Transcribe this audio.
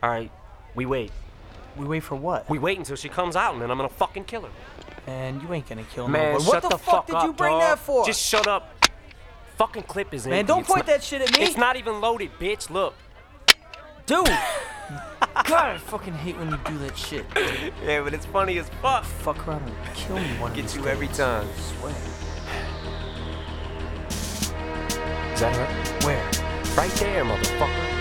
Alright, we wait. We wait for what? We wait until she comes out and then I'm gonna fucking kill her. Man, you ain't gonna kill Man, nobody. shut What the fuck did up, you bring dog. that for? Just shut up. Fucking clip is empty. Man, don't It's point not- that shit at me. It's not even loaded, bitch. Look. Dude! God, I fucking hate when you do that shit. Yeah, but it's funny as fuck. Fuck around and kill me one of Get these you days. every time. I swear. Is that her? Where? Right there, motherfucker.